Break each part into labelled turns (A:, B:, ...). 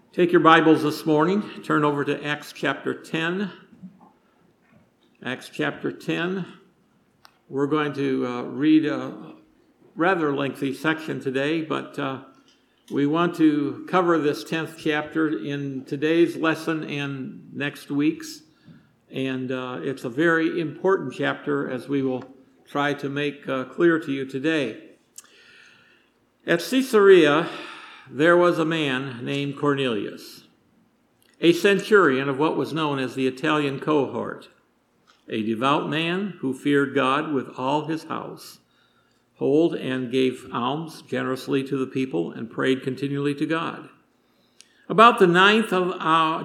A: Take your Bibles this morning, turn over to Acts chapter 10. Acts chapter 10. We're going to read a rather lengthy section today, but we want to cover this 10th chapter in today's lesson and next week's. And it's a very important chapter, as we will try to make clear to you today. At Caesarea, there was a man named Cornelius, a centurion of what was known as the Italian cohort, a devout man who feared God with all his household and gave alms generously to the people and prayed continually to God. About the ninth hour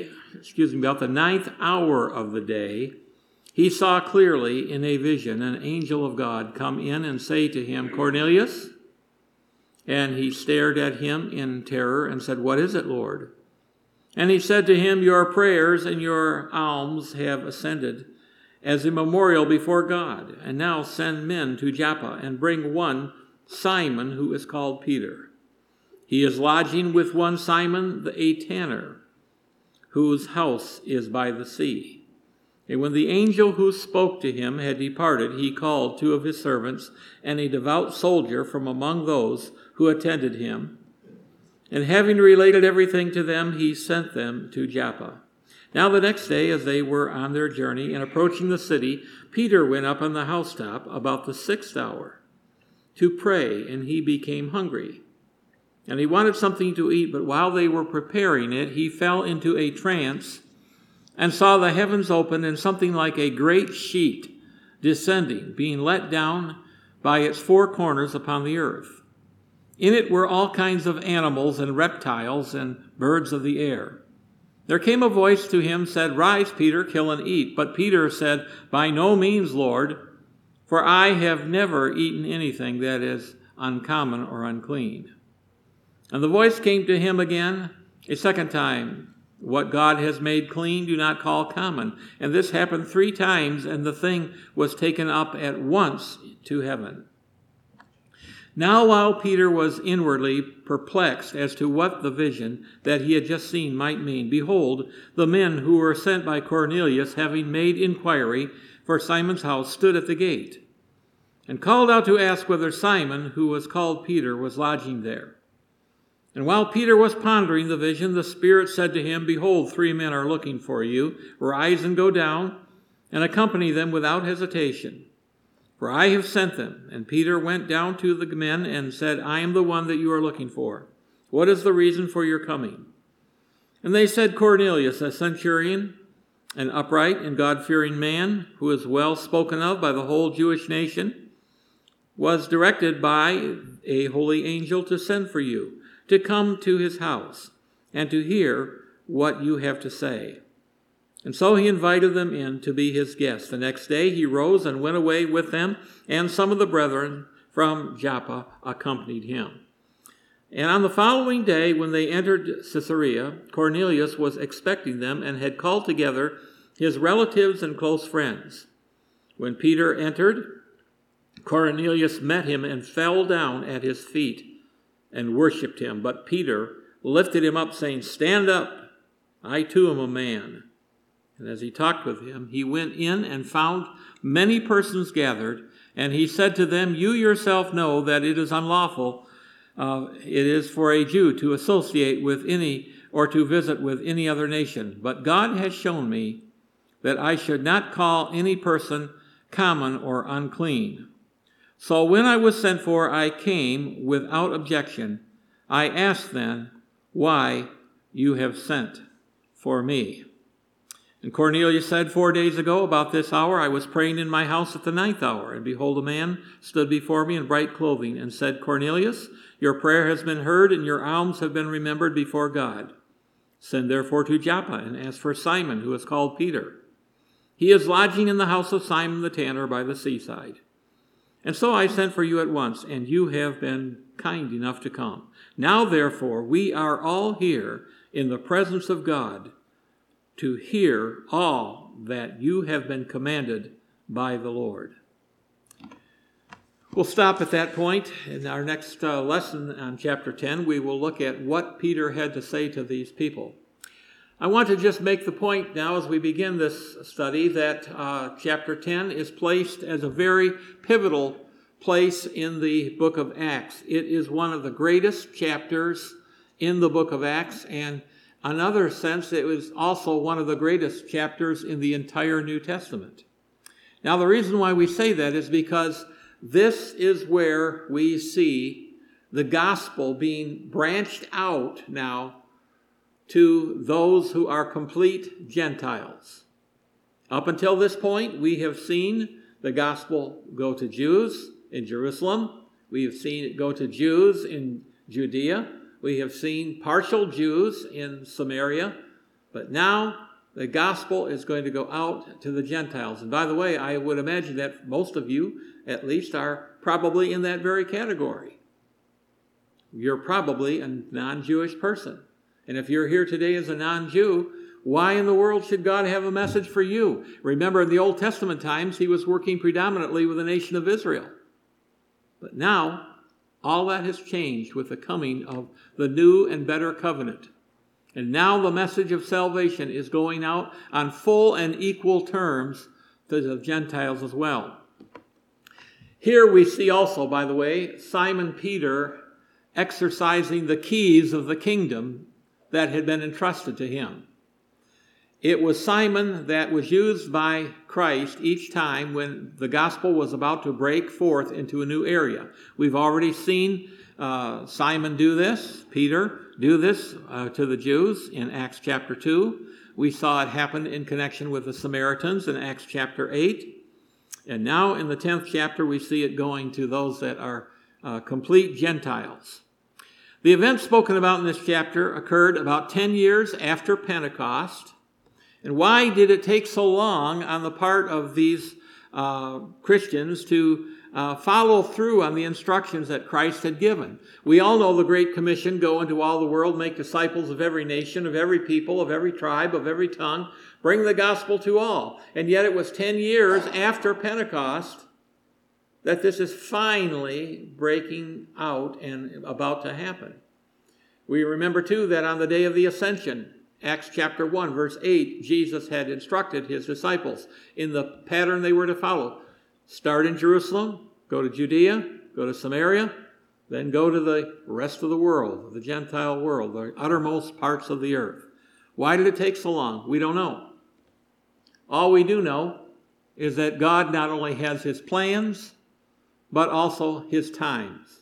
A: of the day, he saw clearly in a vision an angel of God come in and say to him, "Cornelius." And he stared at him in terror and said, "What is it, Lord?" And he said to him, "Your prayers and your alms have ascended as a memorial before God. And now send men to Joppa and bring one Simon who is called Peter. He is lodging with one Simon a tanner, whose house is by the sea." And when the angel who spoke to him had departed, he called two of his servants and a devout soldier from among those who attended him. And having related everything to them, he sent them to Joppa. Now the next day, as they were on their journey and approaching the city, Peter went up on the housetop about the 6th hour to pray, and he became hungry. And he wanted something to eat, but while they were preparing it, he fell into a trance and saw the heavens open and something like a great sheet descending, being let down by its four corners upon the earth. In it were all kinds of animals and reptiles and birds of the air. There came a voice to him, said, "Rise, Peter, kill and eat." But Peter said, "By no means, Lord, for I have never eaten anything that is uncommon or unclean." And the voice came to him again a second time, "What God has made clean, do not call common." And this happened 3 times, and the thing was taken up at once to heaven. Now while Peter was inwardly perplexed as to what the vision that he had just seen might mean, behold, the men who were sent by Cornelius, having made inquiry for Simon's house, stood at the gate, and called out to ask whether Simon, who was called Peter, was lodging there. And while Peter was pondering the vision, the Spirit said to him, "Behold, 3 men are looking for you. Rise and go down, and accompany them without hesitation. For I have sent them." And Peter went down to the men and said, "I am the one that you are looking for. What is the reason for your coming?" And they said, "Cornelius, a centurion, an upright and God-fearing man, who is well spoken of by the whole Jewish nation, was directed by a holy angel to send for you, to come to his house, and to hear what you have to say." And so he invited them in to be his guests. The next day he rose and went away with them, and some of the brethren from Joppa accompanied him. And on the following day, when they entered Caesarea, Cornelius was expecting them and had called together his relatives and close friends. When Peter entered, Cornelius met him and fell down at his feet and worshipped him. But Peter lifted him up, saying, "Stand up, I too am a man." And as he talked with him, he went in and found many persons gathered, and he said to them, "You yourself know that it is unlawful, it is for a Jew to associate with any or to visit with any other nation. But God has shown me that I should not call any person common or unclean. So when I was sent for, I came without objection. I asked then, why you have sent for me?" And Cornelius said, 4 days ago, about this hour, I was praying in my house at the 9th hour, and behold, a man stood before me in bright clothing, and said, "Cornelius, your prayer has been heard, and your alms have been remembered before God. Send therefore to Joppa, and ask for Simon, who is called Peter. He is lodging in the house of Simon the tanner by the seaside. And so I sent for you at once, and you have been kind enough to come. Now, therefore, we are all here in the presence of God to hear all that you have been commanded by the Lord." We'll stop at that point. In our next lesson on chapter 10, we will look at what Peter had to say to these people. I want to just make the point now as we begin this study that chapter 10 is placed as a very pivotal place in the book of Acts. It is one of the greatest chapters in the book of Acts, and in another sense, it was also one of the greatest chapters in the entire New Testament. Now, the reason why we say that is because this is where we see the gospel being branched out now to those who are complete Gentiles. Up until this point, we have seen the gospel go to Jews in Jerusalem. We have seen it go to Jews in Judea. We have seen partial Jews in Samaria. But now the gospel is going to go out to the Gentiles. And by the way, I would imagine that most of you, at least, are probably in that very category. You're probably a non-Jewish person. And if you're here today as a non-Jew, why in the world should God have a message for you? Remember, in the Old Testament times, he was working predominantly with the nation of Israel. But now, all that has changed with the coming of the new and better covenant. And now the message of salvation is going out on full and equal terms to the Gentiles as well. Here we see also, by the way, Simon Peter exercising the keys of the kingdom that had been entrusted to him. It was Simon that was used by Christ each time when the gospel was about to break forth into a new area. We've already seen Simon do this, Peter do this to the Jews in Acts chapter 2. We saw it happen in connection with the Samaritans in Acts chapter 8. And now in the 10th chapter, we see it going to those that are complete Gentiles. The events spoken about in this chapter occurred about 10 years after Pentecost. And why did it take so long on the part of these Christians to follow through on the instructions that Christ had given? We all know the Great Commission, go into all the world, make disciples of every nation, of every people, of every tribe, of every tongue, bring the gospel to all. And yet it was 10 years after Pentecost that this is finally breaking out and about to happen. We remember too that on the day of the Ascension, Acts chapter 1, verse 8, Jesus had instructed his disciples in the pattern they were to follow. Start in Jerusalem, go to Judea, go to Samaria, then go to the rest of the world, the Gentile world, the uttermost parts of the earth. Why did it take so long? We don't know. All we do know is that God not only has his plans, but also his times.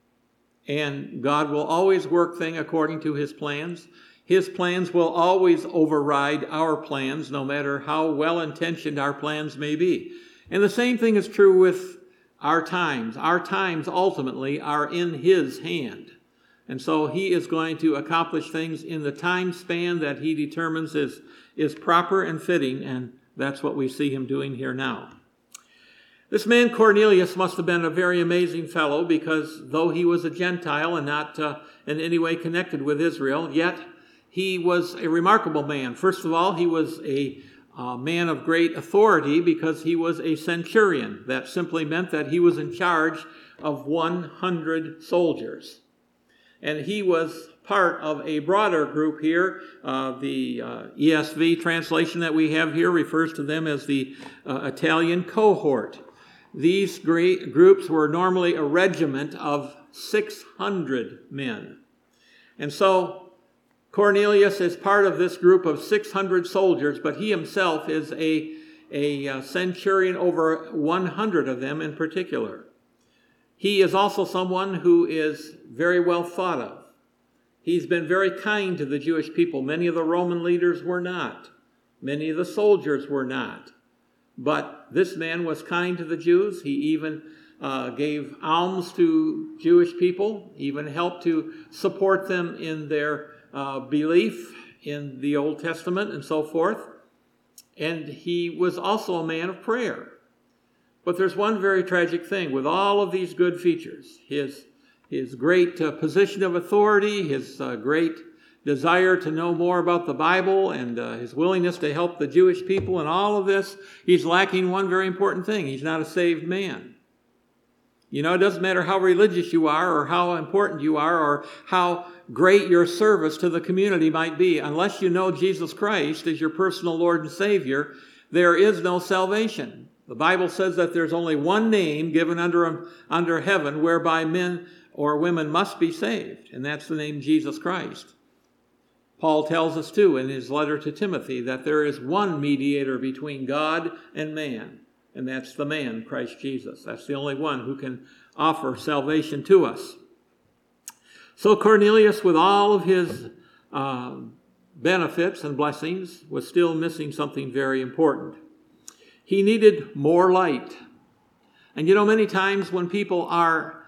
A: And God will always work things according to his plans. His plans will always override our plans, no matter how well-intentioned our plans may be. And the same thing is true with our times. Our times ultimately are in his hand. And so he is going to accomplish things in the time span that he determines is proper and fitting, and that's what we see him doing here now. This man Cornelius must have been a very amazing fellow, because though he was a Gentile and not in any way connected with Israel, yet he was a remarkable man. First of all, he was a man of great authority because he was a centurion. That simply meant that he was in charge of 100 soldiers. And he was part of a broader group here. The ESV translation that we have here refers to them as the Italian cohort. These great groups were normally a regiment of 600 men. And so Cornelius is part of this group of 600 soldiers, but he himself is a centurion over 100 of them in particular. He is also someone who is very well thought of. He's been very kind to the Jewish people. Many of the Roman leaders were not. Many of the soldiers were not. But this man was kind to the Jews. He even gave alms to Jewish people, even helped to support them in their belief in the Old Testament and so forth. And he was also a man of prayer. But there's one very tragic thing with all of these good features. His great position of authority, his great desire to know more about the Bible, and his willingness to help the Jewish people, and all of this, he's lacking one very important thing. He's not a saved man. You know, it doesn't matter how religious you are or how important you are or how great your service to the community might be. Unless you know Jesus Christ as your personal Lord and Savior, there is no salvation. The Bible says that there's only one name given under heaven whereby men or women must be saved, and that's the name Jesus Christ. Paul tells us too in his letter to Timothy that there is one mediator between God and man, and that's the man, Christ Jesus. That's the only one who can offer salvation to us. So Cornelius, with all of his benefits and blessings, was still missing something very important. He needed more light. And you know, many times when people are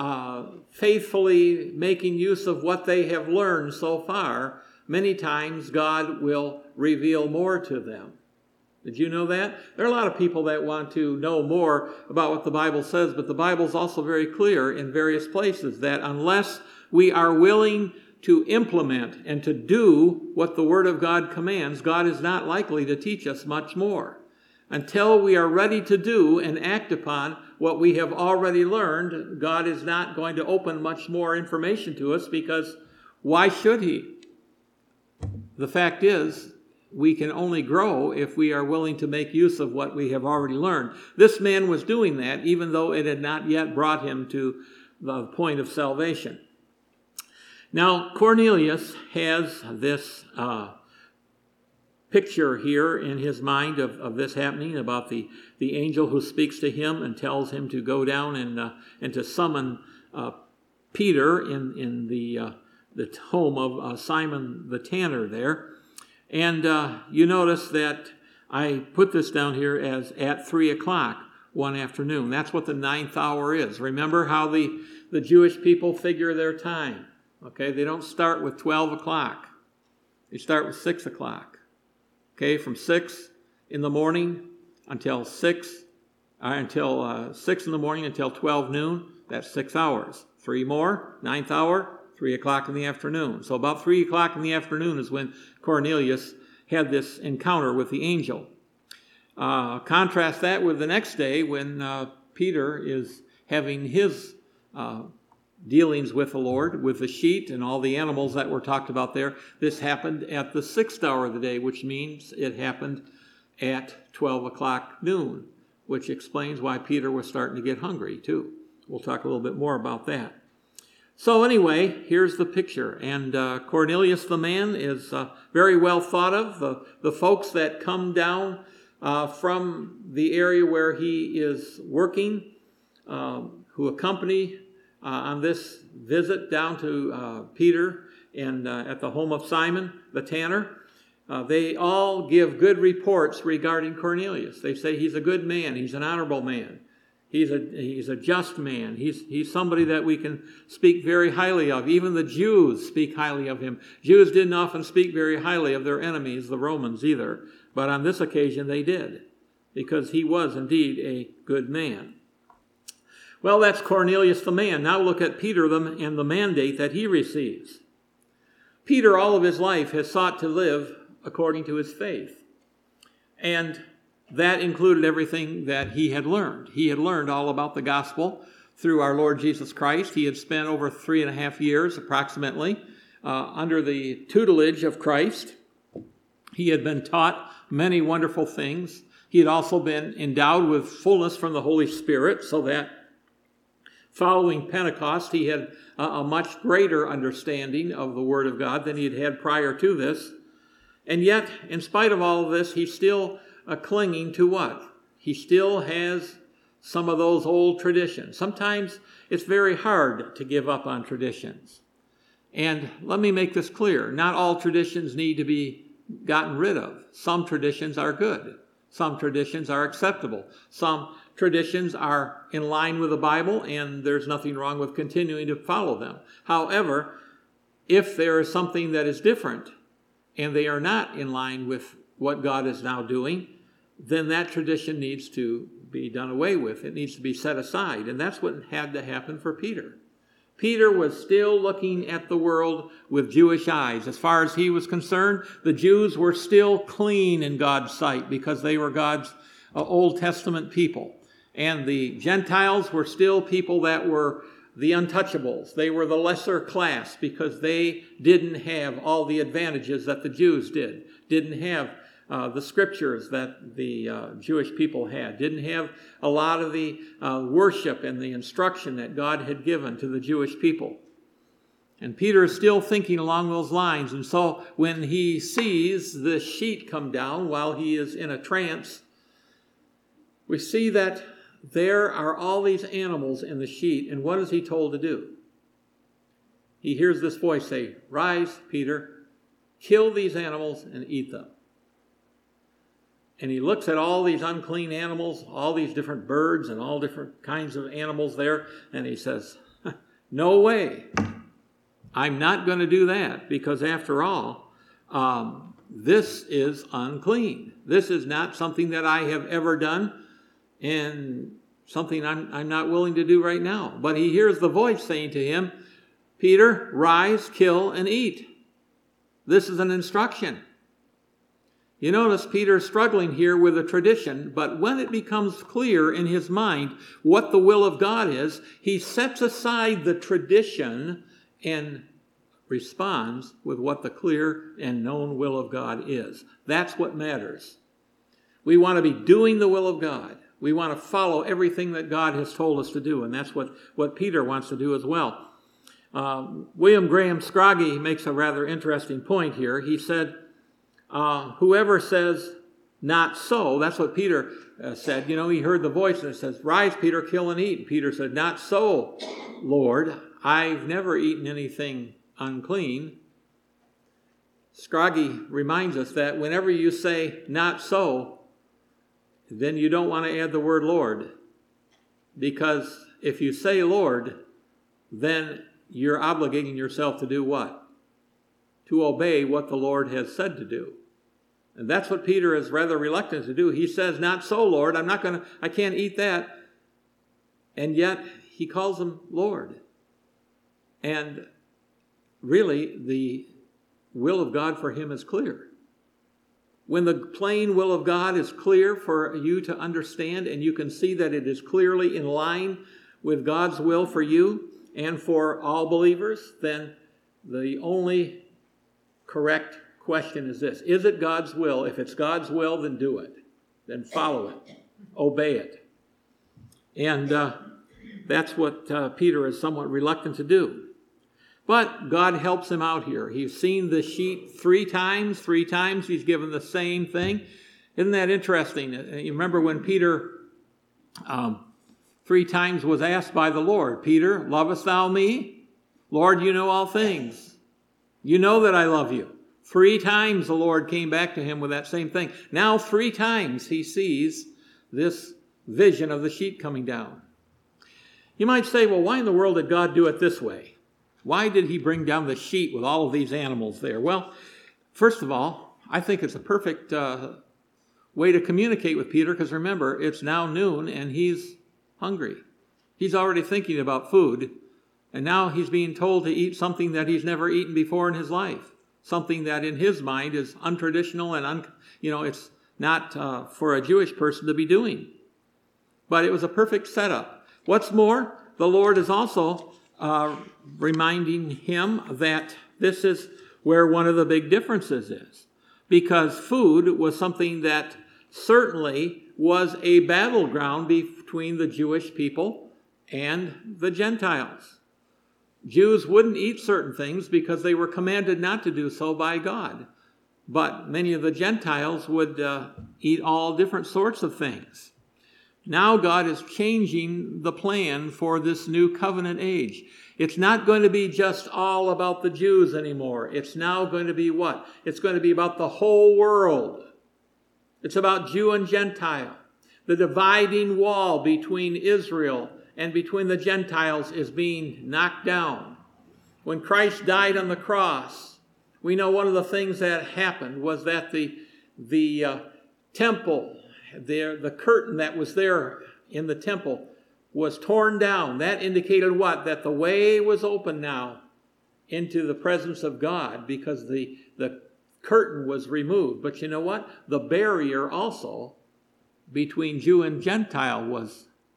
A: faithfully making use of what they have learned so far, many times God will reveal more to them. Did you know that? There are a lot of people that want to know more about what the Bible says, but the Bible is also very clear in various places that unless we are willing to implement and to do what the Word of God commands, God is not likely to teach us much more. Until we are ready to do and act upon what we have already learned, God is not going to open much more information to us, because why should He? The fact is, we can only grow if we are willing to make use of what we have already learned. This man was doing that, even though it had not yet brought him to the point of salvation. Now, Cornelius has this picture here in his mind of this happening, about the angel who speaks to him and tells him to go down and to summon Peter in the home of Simon the tanner there. And you notice that I put this down here as at 3 o'clock one afternoon. That's what the 9th hour is. Remember how the Jewish people figure their time. Okay, they don't start with 12 o'clock. They start with 6 o'clock. Okay, from 6 in the morning until 6 in the morning until 12 noon, that's 6 hours. 3 more, 9th hour, 3 o'clock in the afternoon. So about 3 o'clock in the afternoon is when Cornelius had this encounter with the angel. Contrast that with the next day when Peter is having his dealings with the Lord, with the sheet and all the animals that were talked about there. This happened at the 6th hour of the day, which means it happened at 12 o'clock noon, which explains why Peter was starting to get hungry too. We'll talk a little bit more about that. So anyway, here's the picture. And Cornelius the man is very well thought of. The folks that come down from the area where he is working, who accompany on this visit down to Peter and at the home of Simon the tanner, they all give good reports regarding Cornelius. They say he's a good man, he's an honorable man. He's a just man. He's somebody that we can speak very highly of. Even the Jews speak highly of him. Jews didn't often speak very highly of their enemies, the Romans, either. But on this occasion they did, because he was indeed a good man. Well, that's Cornelius the man. Now look at Peter and the mandate that he receives. Peter, all of his life, has sought to live according to his faith. And that included everything that he had learned. He had learned all about the gospel through our Lord Jesus Christ. He had spent over 3.5 years, approximately, under the tutelage of Christ. He had been taught many wonderful things. He had also been endowed with fullness from the Holy Spirit, so that following Pentecost, he had a much greater understanding of the Word of God than he had had prior to this. And yet, in spite of all of this, he's still clinging to what? He still has some of those old traditions. Sometimes it's very hard to give up on traditions. And let me make this clear. Not all traditions need to be gotten rid of. Some traditions are good. Some traditions are acceptable. Some traditions are in line with the Bible, and there's nothing wrong with continuing to follow them. However, if there is something that is different, and they are not in line with what God is now doing, then that tradition needs to be done away with. It needs to be set aside. And that's what had to happen for Peter. Peter was still looking at the world with Jewish eyes. As far as he was concerned, the Jews were still clean in God's sight because they were God's Old Testament people. And the Gentiles were still people that were the untouchables. They were the lesser class because they didn't have all the advantages that the Jews didn't have the scriptures that the Jewish people had, didn't have a lot of the worship and the instruction that God had given to the Jewish people. And Peter is still thinking along those lines. And so when he sees the sheet come down while he is in a trance, we see that there are all these animals in the sheet. And what is he told to do? He hears this voice say, "Rise, Peter, kill these animals and eat them." And he looks at all these unclean animals, all these different birds and all different kinds of animals there, and he says, "No way. I'm not going to do that, because after all, this is unclean. This is not something that I have ever done, and something I'm not willing to do right now." But he hears the voice saying to him, "Peter, rise, kill, and eat." This is an instruction. You notice Peter's struggling here with a tradition, but when it becomes clear in his mind what the will of God is, he sets aside the tradition and responds with what the clear and known will of God is. That's what matters. We want to be doing the will of God. We want to follow everything that God has told us to do, and that's what Peter wants to do as well. William Graham Scroggie makes a rather interesting point here. He said, whoever says, "Not so," that's what Peter said. You know, he heard the voice and it says, "Rise, Peter, kill and eat." And Peter said, "Not so, Lord. I've never eaten anything unclean." Scroggie reminds us that whenever you say "not so," then you don't want to add the word Lord. Because if you say Lord, then you're obligating yourself to do what? To obey what the Lord has said to do. And that's what Peter is rather reluctant to do. He says, "Not so, Lord. I can't eat that." And yet he calls him Lord. And really, the will of God for him is clear. When the plain will of God is clear for you to understand, and you can see that it is clearly in line with God's will for you and for all believers, then the only correct question is this: is it God's will? If it's God's will, then do it. Then follow it. Obey it. And that's what Peter is somewhat reluctant to do. But God helps him out here. He's seen the sheet three times. Three times he's given the same thing. Isn't that interesting? You remember when Peter 3 times was asked by the Lord, "Peter, lovest thou me?" "Lord, you know all things. You know that I love you." 3 times the Lord came back to him with that same thing. Now 3 times he sees this vision of the sheet coming down. You might say, well, why in the world did God do it this way? Why did he bring down the sheet with all of these animals there? Well, first of all, I think it's a perfect way to communicate with Peter, because remember, it's now noon and he's hungry. He's already thinking about food, and now he's being told to eat something that he's never eaten before in his life, something that in his mind is untraditional and it's not for a Jewish person to be doing. But it was a perfect setup. What's more, the Lord is also reminding him that this is where one of the big differences is. Because food was something that certainly was a battleground between the Jewish people and the Gentiles. Jews wouldn't eat certain things because they were commanded not to do so by God. But many of the Gentiles would eat all different sorts of things. Now God is changing the plan for this new covenant age. It's not going to be just all about the Jews anymore. It's now going to be what? It's going to be about the whole world. It's about Jew and Gentile. The dividing wall between Israel and between the Gentiles is being knocked down. When Christ died on the cross, we know one of the things that happened was that the temple, the curtain that was there in the temple was torn down. That indicated what? That the way was open now into the presence of God, because the curtain was removed. But you know what? The barrier also between Jew and Gentile was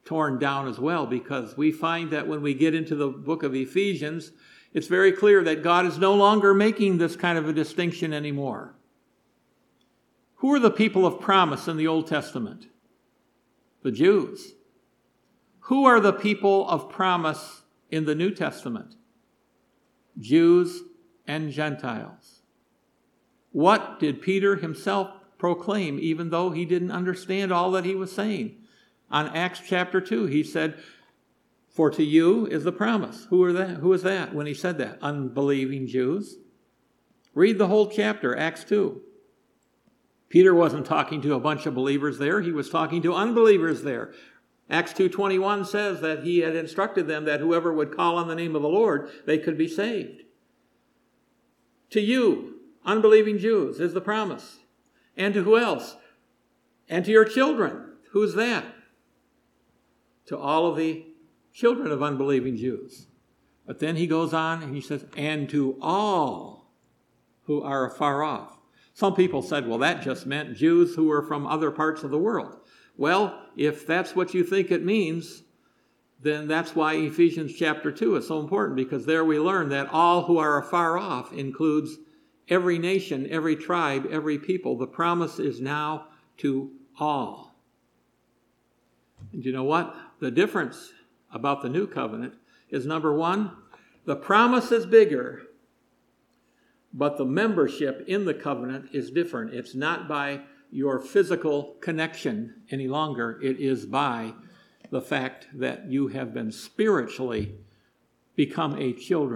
A: torn down as well, because we find that when we get into the book of Ephesians, it's very clear that God is no longer making this kind of a distinction anymore. Who are the people of promise in the Old Testament? The Jews. Who are the people of promise in the New Testament? Jews and Gentiles. What did Peter himself proclaim, even though he didn't understand all that he was saying? On Acts chapter 2, he said, "For to you is the promise." Who is that when he said that? Unbelieving Jews. Read the whole chapter, Acts 2. Peter wasn't talking to a bunch of believers there. He was talking to unbelievers there. Acts 2:21 says that he had instructed them that whoever would call on the name of the Lord, they could be saved. To you, unbelieving Jews, is the promise. And to who else? And to your children. Who's that? To all of the children of unbelieving Jews. But then he goes on and he says, and to all who are afar off. Some people said, well, that just meant Jews who were from other parts of the world. Well, if that's what you think it means, then that's why Ephesians chapter 2 is so important, because there we learn that all who are afar off includes every nation, every tribe, every people. The promise is now to all. And you know what? The difference about the new covenant is, number one, the promise is bigger, but the membership in the covenant is different. It's not by your physical connection any longer. It is by the fact that you have been spiritually become a child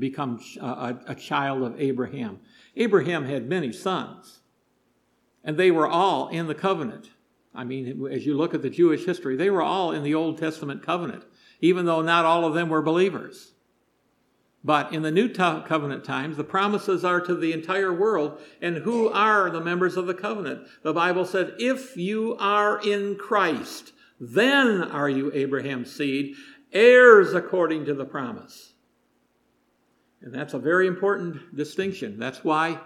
A: of Abraham. Abraham had many sons, and they were all in the covenant. I mean, as you look at the Jewish history, they were all in the Old Testament covenant, even though not all of them were believers. But in the New Covenant times, the promises are to the entire world. And who are the members of the covenant? The Bible said, if you are in Christ, then are you Abraham's seed, heirs according to the promise. And that's a very important distinction. That's why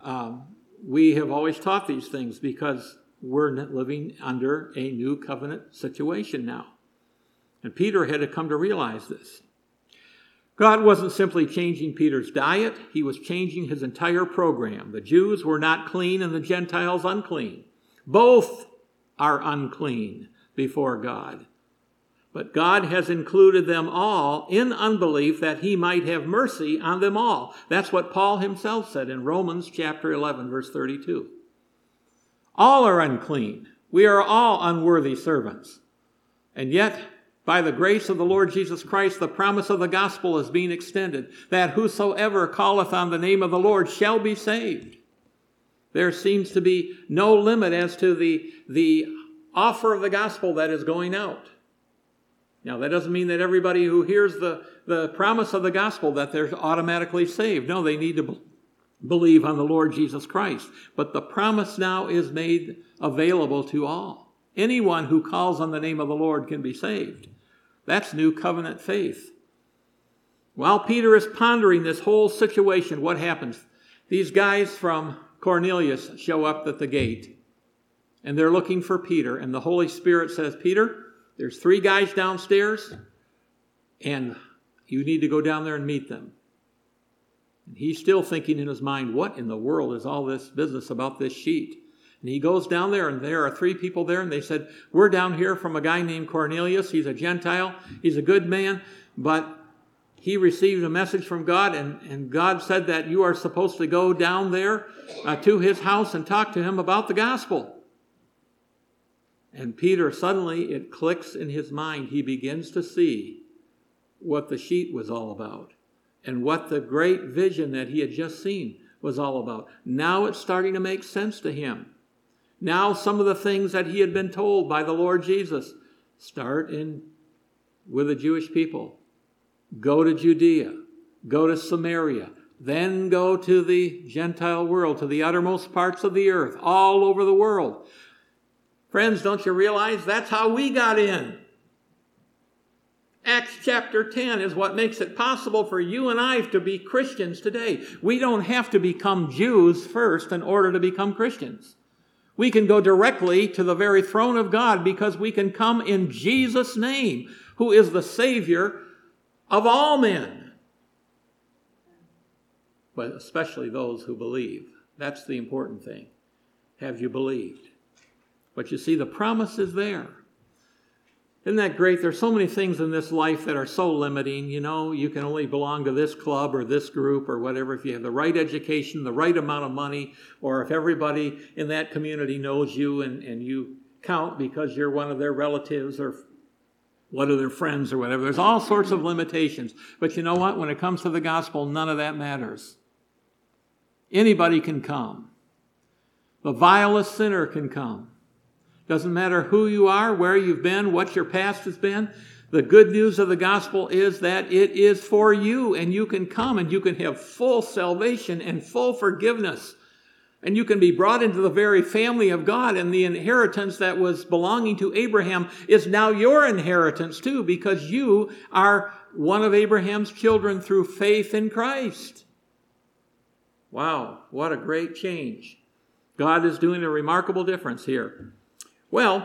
A: we have always taught these things, because we're living under a new covenant situation now. And Peter had to come to realize this. God wasn't simply changing Peter's diet. He was changing his entire program. The Jews were not clean and the Gentiles unclean. Both are unclean before God. But God has included them all in unbelief that he might have mercy on them all. That's what Paul himself said in Romans chapter 11, verse 32. All are unclean. We are all unworthy servants. And yet, by the grace of the Lord Jesus Christ, the promise of the gospel is being extended, that whosoever calleth on the name of the Lord shall be saved. There seems to be no limit as to the offer of the gospel that is going out. Now, that doesn't mean that everybody who hears the promise of the gospel, that they're automatically saved. No, they need to believe on the Lord Jesus Christ. But the promise now is made available to all. Anyone who calls on the name of the Lord can be saved. That's new covenant faith. While Peter is pondering this whole situation, what happens? These guys from Cornelius show up at the gate, and they're looking for Peter, and the Holy Spirit says, Peter, there's 3 guys downstairs, and you need to go down there and meet them. And he's still thinking in his mind, what in the world is all this business about this sheet? And he goes down there, and there are 3 people there, and they said, we're down here from a guy named Cornelius. He's a Gentile. He's a good man, but he received a message from God, and God said that you are supposed to go down there to his house and talk to him about the gospel. And Peter, suddenly it clicks in his mind. He begins to see what the sheet was all about and what the great vision that he had just seen was all about. Now it's starting to make sense to him. Now some of the things that he had been told by the Lord Jesus start with the Jewish people. Go to Judea. Go to Samaria. Then go to the Gentile world, to the uttermost parts of the earth, all over the world. Friends, don't you realize that's how we got in? Acts chapter 10 is what makes it possible for you and I to be Christians today. We don't have to become Jews first in order to become Christians. We can go directly to the very throne of God because we can come in Jesus' name, who is the Savior of all men, but especially those who believe. That's the important thing. Have you believed? But you see, the promise is there. Isn't that great? There's so many things in this life that are so limiting. You know, you can only belong to this club or this group or whatever if you have the right education, the right amount of money, or if everybody in that community knows you and you count because you're one of their relatives or one of their friends or whatever. There's all sorts of limitations. But you know what? When it comes to the gospel, none of that matters. Anybody can come. The vilest sinner can come. Doesn't matter who you are, where you've been, what your past has been. The good news of the gospel is that it is for you, and you can come and you can have full salvation and full forgiveness. And you can be brought into the very family of God, and the inheritance that was belonging to Abraham is now your inheritance too, because you are one of Abraham's children through faith in Christ. Wow, what a great change. God is doing a remarkable difference here. Well,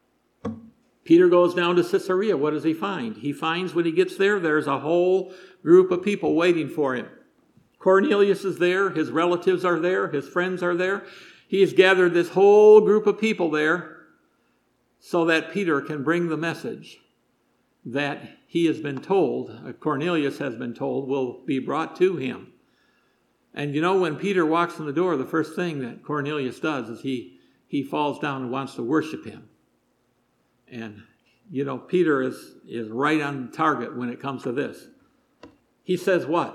A: Peter goes down to Caesarea. What does he find? He finds when he gets there, there's a whole group of people waiting for him. Cornelius is there. His relatives are there. His friends are there. He has gathered this whole group of people there so that Peter can bring the message that he has been told, Cornelius has been told, will be brought to him. And you know, when Peter walks in the door, the first thing that Cornelius does is he falls down and wants to worship him. And, you know, Peter is right on target when it comes to this. He says what?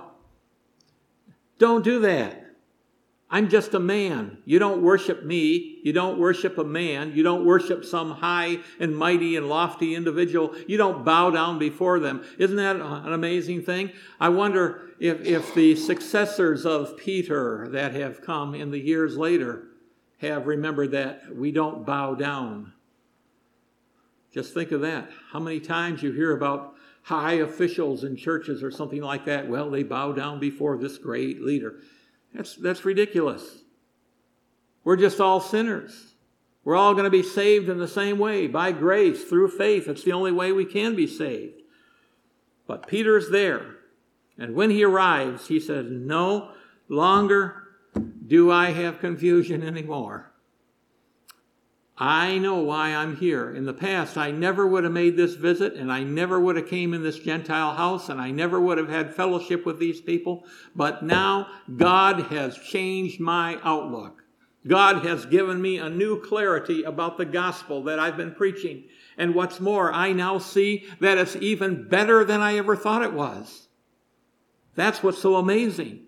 A: Don't do that. I'm just a man. You don't worship me. You don't worship a man. You don't worship some high and mighty and lofty individual. You don't bow down before them. Isn't that an amazing thing? I wonder if the successors of Peter that have come in the years later have remembered that we don't bow down. Just think of that. How many times you hear about high officials in churches or something like that? Well, they bow down before this great leader. That's ridiculous. We're just all sinners. We're all going to be saved in the same way, by grace, through faith. It's the only way we can be saved. But Peter's there. And when he arrives, he says, no longer do I have confusion anymore. I know why I'm here. In the past, I never would have made this visit, and I never would have came in this Gentile house, and I never would have had fellowship with these people. But now God has changed my outlook. God has given me a new clarity about the gospel that I've been preaching. And what's more, I now see that it's even better than I ever thought it was. That's what's so amazing.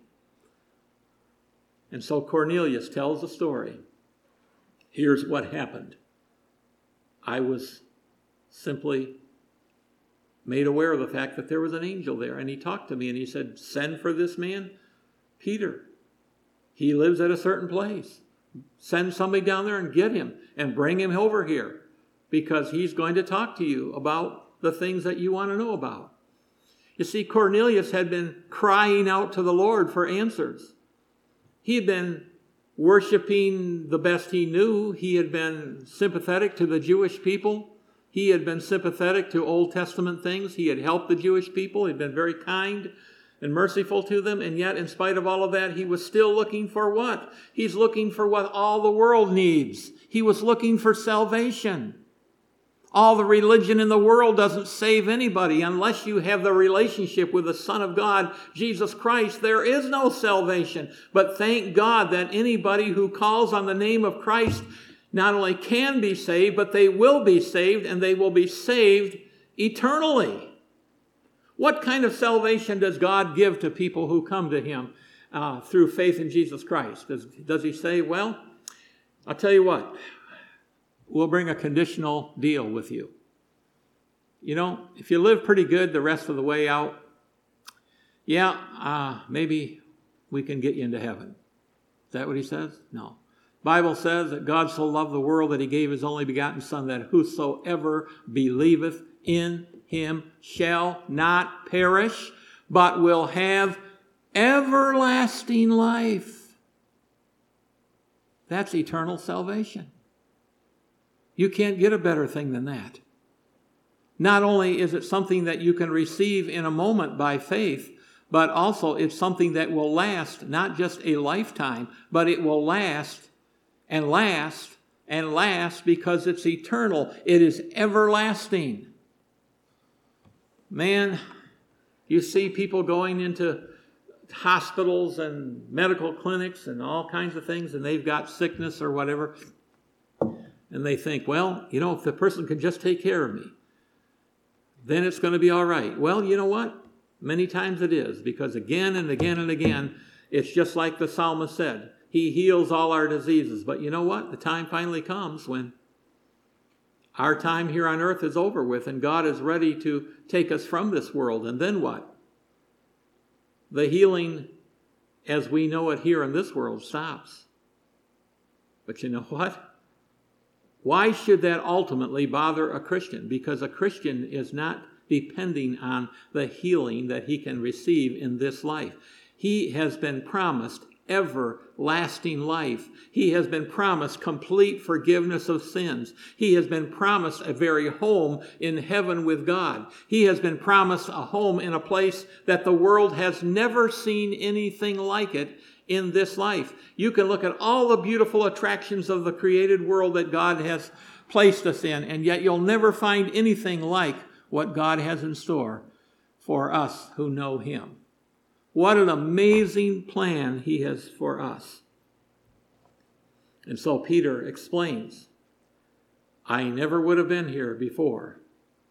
A: And so Cornelius tells the story. Here's what happened. I was simply made aware of the fact that there was an angel there, and he talked to me, and he said, send for this man, Peter. He lives at a certain place. Send somebody down there and get him and bring him over here, because he's going to talk to you about the things that you want to know about. You see, Cornelius had been crying out to the Lord for answers. He had been worshiping the best he knew. He had been sympathetic to the Jewish people. He had been sympathetic to Old Testament things. He had helped the Jewish people. He had been very kind and merciful to them. And yet, in spite of all of that, he was still looking for what? He's looking for what all the world needs. He was looking for salvation. All the religion in the world doesn't save anybody unless you have the relationship with the Son of God, Jesus Christ. There is no salvation. But thank God that anybody who calls on the name of Christ not only can be saved, but they will be saved, and they will be saved eternally. What kind of salvation does God give to people who come to him through faith in Jesus Christ? Does he say, well, I'll tell you what, we'll bring a conditional deal with you. You know, if you live pretty good the rest of the way out, maybe we can get you into heaven. Is that what he says? No. Bible says that God so loved the world that he gave his only begotten Son, that whosoever believeth in him shall not perish, but will have everlasting life. That's eternal salvation. You can't get a better thing than that. Not only is it something that you can receive in a moment by faith, but also it's something that will last, not just a lifetime, but it will last and last and last because it's eternal. It is everlasting. Man, you see people going into hospitals and medical clinics and all kinds of things, and they've got sickness or whatever, and they think, well, if the person can just take care of me, then it's going to be all right. Well, you know what? Many times it is, because again and again and again, it's just like the psalmist said, he heals all our diseases. But you know what? The time finally comes when our time here on earth is over with, and God is ready to take us from this world. And then what? The healing as we know it here in this world stops. But you know what? Why should that ultimately bother a Christian? Because a Christian is not depending on the healing that he can receive in this life. He has been promised everlasting life. He has been promised complete forgiveness of sins. He has been promised a very home in heaven with God. He has been promised a home in a place that the world has never seen anything like it in this life. You can look at all the beautiful attractions of the created world that God has placed us in, and yet you'll never find anything like what God has in store for us who know Him. What an amazing plan He has for us. And so Peter explains, I never would have been here before,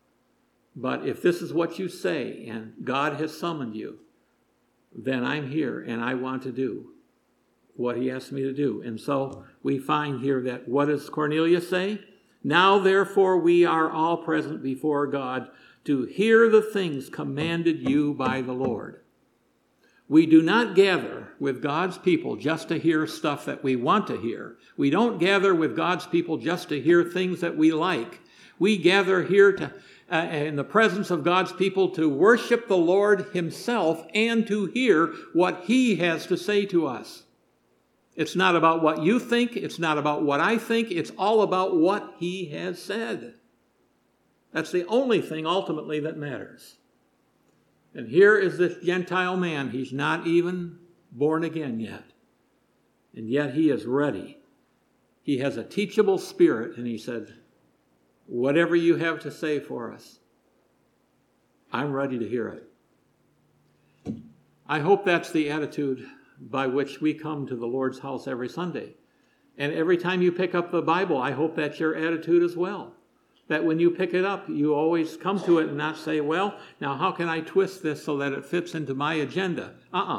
A: but if this is what you say and God has summoned you, then I'm here and I want to do what He asked me to do. And so we find here that what does Cornelius say? Now therefore we are all present before God to hear the things commanded you by the Lord. We do not gather with God's people just to hear stuff that we want to hear. We don't gather with God's people just to hear things that we like. We gather here to in the presence of God's people to worship the Lord Himself and to hear what He has to say to us. It's not about what you think. It's not about what I think. It's all about what He has said. That's the only thing ultimately that matters. And here is this Gentile man. He's not even born again yet. And yet he is ready. He has a teachable spirit, and he said, whatever you have to say for us, I'm ready to hear it. I hope that's the attitude by which we come to the Lord's house every Sunday. And every time you pick up the Bible, I hope that's your attitude as well. That when you pick it up, you always come to it and not say, well, now how can I twist this so that it fits into my agenda?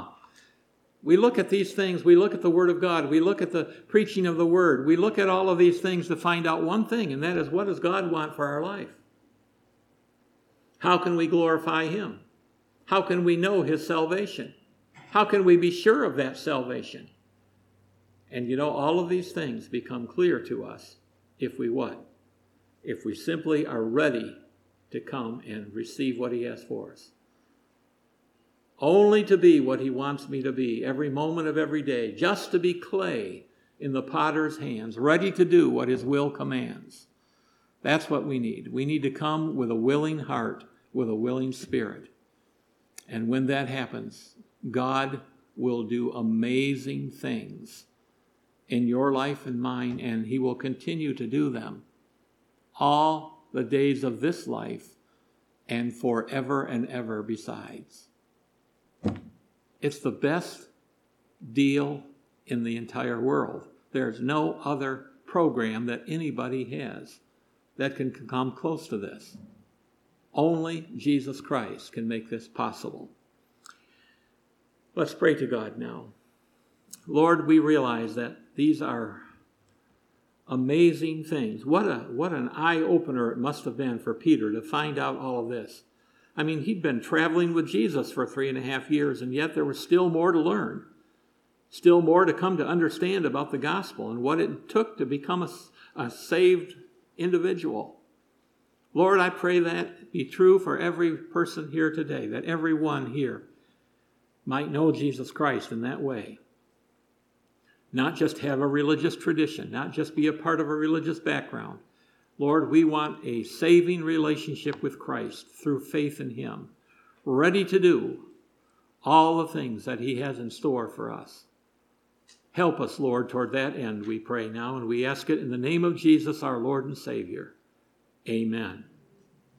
A: We look at these things. We look at the Word of God. We look at the preaching of the Word. We look at all of these things to find out one thing, and that is, what does God want for our life? How can we glorify Him? How can we know His salvation? How can we be sure of that salvation? And all of these things become clear to us if we what? If we simply are ready to come and receive what He has for us. Only to be what He wants me to be every moment of every day, just to be clay in the potter's hands, ready to do what His will commands. That's what we need. We need to come with a willing heart, with a willing spirit. And when that happens, God will do amazing things in your life and mine, and He will continue to do them all the days of this life and forever and ever besides. It's the best deal in the entire world. There's no other program that anybody has that can come close to this. Only Jesus Christ can make this possible. Let's pray to God now. Lord, we realize that these are amazing things. What an eye-opener it must have been for Peter to find out all of this. I mean, he'd been traveling with Jesus for 3.5 years, and yet there was still more to learn. Still more to come to understand about the gospel and what it took to become a saved individual. Lord, I pray that be true for every person here today, that everyone here might know Jesus Christ in that way. Not just have a religious tradition, not just be a part of a religious background, Lord, we want a saving relationship with Christ through faith in him, ready to do all the things that he has in store for us. Help us, Lord, toward that end, we pray now, and we ask it in the name of Jesus, our Lord and Savior. Amen.